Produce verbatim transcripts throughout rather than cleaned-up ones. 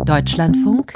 Deutschlandfunk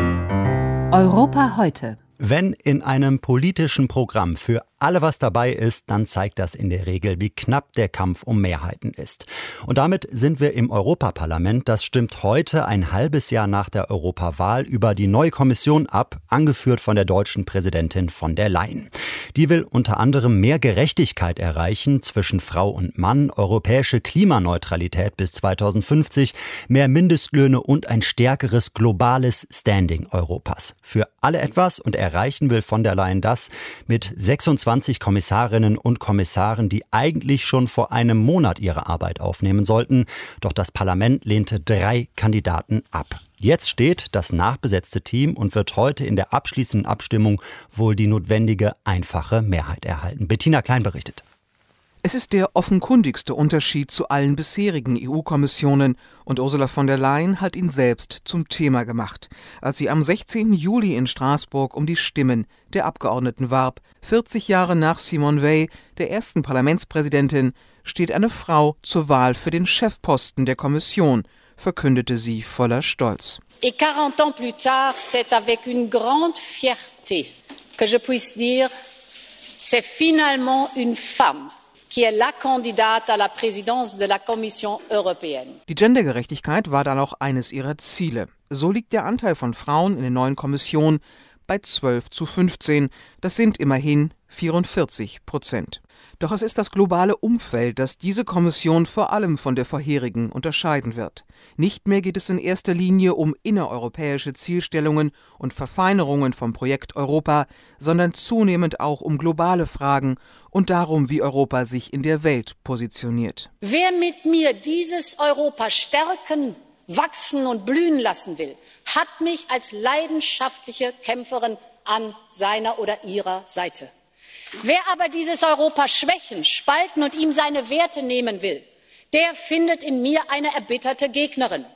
Europa heute. Wenn in einem politischen Programm für alle was dabei ist, dann zeigt das in der Regel, wie knapp der Kampf um Mehrheiten ist. Und damit sind wir im Europaparlament. Das stimmt heute, ein halbes Jahr nach der Europawahl, über die neue Kommission ab, angeführt von der deutschen Präsidentin von der Leyen. Die will unter anderem mehr Gerechtigkeit erreichen zwischen Frau und Mann, europäische Klimaneutralität bis zweitausendfünfzig, mehr Mindestlöhne und ein stärkeres globales Standing Europas. Für alle etwas, und erreichen will von der Leyen das mit sechsundzwanzig Kommissarinnen und Kommissaren, die eigentlich schon vor einem Monat ihre Arbeit aufnehmen sollten. Doch das Parlament lehnte drei Kandidaten ab. Jetzt steht das nachbesetzte Team und wird heute in der abschließenden Abstimmung wohl die notwendige, einfache Mehrheit erhalten. Bettina Klein berichtet. Es ist der offenkundigste Unterschied zu allen bisherigen E U-Kommissionen und Ursula von der Leyen hat ihn selbst zum Thema gemacht, als sie am sechzehnten Juli in Straßburg um die Stimmen der Abgeordneten warb. vierzig Jahre nach Simone Veil, der ersten Parlamentspräsidentin, steht eine Frau zur Wahl für den Chefposten der Kommission, verkündete sie voller Stolz. Et quarante ans plus tard, c'est avec une grande fierté que je puisse dire, c'est finalement une femme qui est la candidate à la présidence de la Commission européenne. Die Gendergerechtigkeit war dann auch eines ihrer Ziele. So liegt der Anteil von Frauen in der neuen Kommission bei zwölf zu fünfzehn. Das sind immerhin vierundvierzig Prozent. Doch es ist das globale Umfeld, das diese Kommission vor allem von der vorherigen unterscheiden wird. Nicht mehr geht es in erster Linie um innereuropäische Zielstellungen und Verfeinerungen vom Projekt Europa, sondern zunehmend auch um globale Fragen und darum, wie Europa sich in der Welt positioniert. Wer mit mir dieses Europa stärken, wachsen und blühen lassen will, hat mich als leidenschaftliche Kämpferin an seiner oder ihrer Seite. Wer aber dieses Europa schwächen, spalten und ihm seine Werte nehmen will, der findet in mir eine erbitterte Gegnerin.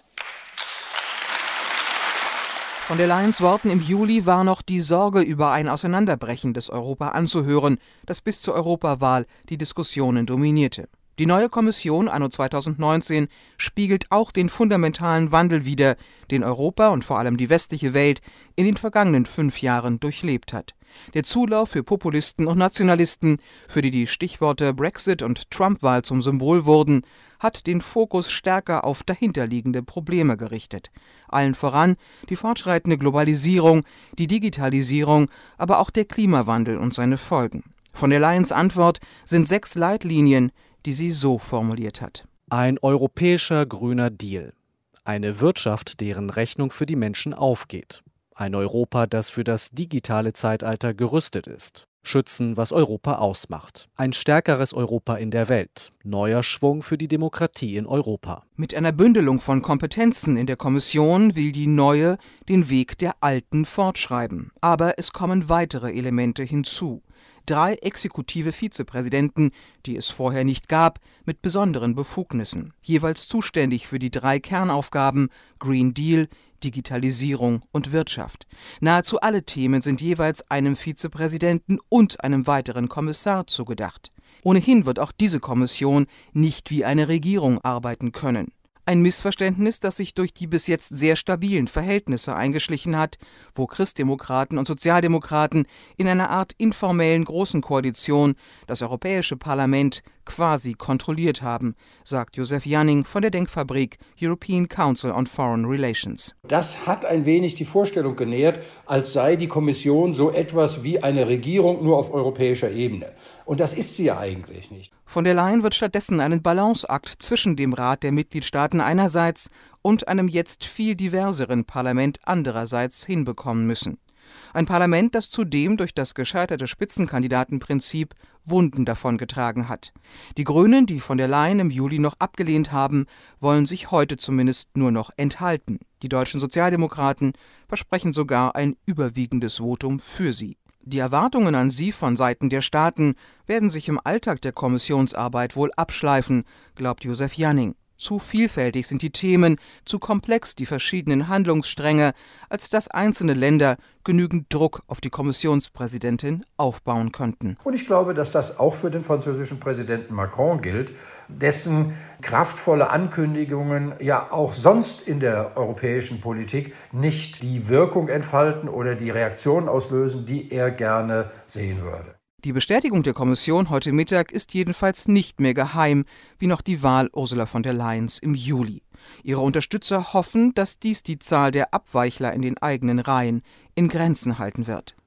Von der Leyens Worten im Juli war noch die Sorge über ein Auseinanderbrechen des Europa anzuhören, das bis zur Europawahl die Diskussionen dominierte. Die neue Kommission anno zweitausendneunzehn spiegelt auch den fundamentalen Wandel wider, den Europa und vor allem die westliche Welt in den vergangenen fünf Jahren durchlebt hat. Der Zulauf für Populisten und Nationalisten, für die die Stichworte Brexit und Trump-Wahl zum Symbol wurden, hat den Fokus stärker auf dahinterliegende Probleme gerichtet. Allen voran die fortschreitende Globalisierung, die Digitalisierung, aber auch der Klimawandel und seine Folgen. Von der Leyens Antwort sind sechs Leitlinien, die sie so formuliert hat. Ein europäischer grüner Deal. Eine Wirtschaft, deren Rechnung für die Menschen aufgeht. Ein Europa, das für das digitale Zeitalter gerüstet ist. Schützen, was Europa ausmacht. Ein stärkeres Europa in der Welt. Neuer Schwung für die Demokratie in Europa. Mit einer Bündelung von Kompetenzen in der Kommission will die neue den Weg der alten fortschreiben. Aber es kommen weitere Elemente hinzu. Drei exekutive Vizepräsidenten, die es vorher nicht gab, mit besonderen Befugnissen. Jeweils zuständig für die drei Kernaufgaben Green Deal, Digitalisierung und Wirtschaft. Nahezu alle Themen sind jeweils einem Vizepräsidenten und einem weiteren Kommissar zugedacht. Ohnehin wird auch diese Kommission nicht wie eine Regierung arbeiten können. Ein Missverständnis, das sich durch die bis jetzt sehr stabilen Verhältnisse eingeschlichen hat, wo Christdemokraten und Sozialdemokraten in einer Art informellen Großen Koalition das Europäische Parlament quasi kontrolliert haben, sagt Josef Janning von der Denkfabrik European Council on Foreign Relations. Das hat ein wenig die Vorstellung genährt, als sei die Kommission so etwas wie eine Regierung nur auf europäischer Ebene. Und das ist sie ja eigentlich nicht. Von der Leyen wird stattdessen einen Balanceakt zwischen dem Rat der Mitgliedstaaten einerseits und einem jetzt viel diverseren Parlament andererseits hinbekommen müssen. Ein Parlament, das zudem durch das gescheiterte Spitzenkandidatenprinzip Wunden davongetragen hat. Die Grünen, die von der Leyen im Juli noch abgelehnt haben, wollen sich heute zumindest nur noch enthalten. Die deutschen Sozialdemokraten versprechen sogar ein überwiegendes Votum für sie. Die Erwartungen an sie von Seiten der Staaten werden sich im Alltag der Kommissionsarbeit wohl abschleifen, glaubt Josef Janning. Zu vielfältig sind die Themen, zu komplex die verschiedenen Handlungsstränge, als dass einzelne Länder genügend Druck auf die Kommissionspräsidentin aufbauen könnten. Und ich glaube, dass das auch für den französischen Präsidenten Macron gilt, dessen kraftvolle Ankündigungen ja auch sonst in der europäischen Politik nicht die Wirkung entfalten oder die Reaktion auslösen, die er gerne sehen würde. Die Bestätigung der Kommission heute Mittag ist jedenfalls nicht mehr geheim, wie noch die Wahl Ursula von der Leyens im Juli. Ihre Unterstützer hoffen, dass dies die Zahl der Abweichler in den eigenen Reihen in Grenzen halten wird.